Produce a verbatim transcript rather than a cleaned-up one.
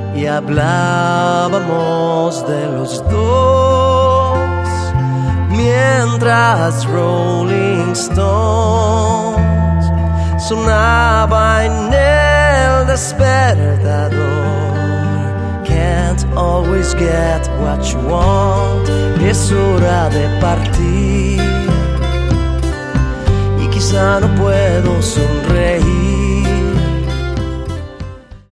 y hablábamos de los dos mientras Rolling Stones sonaba en el despertador. Can't always get what you want, es hora de partir y quizá no puedo sonreír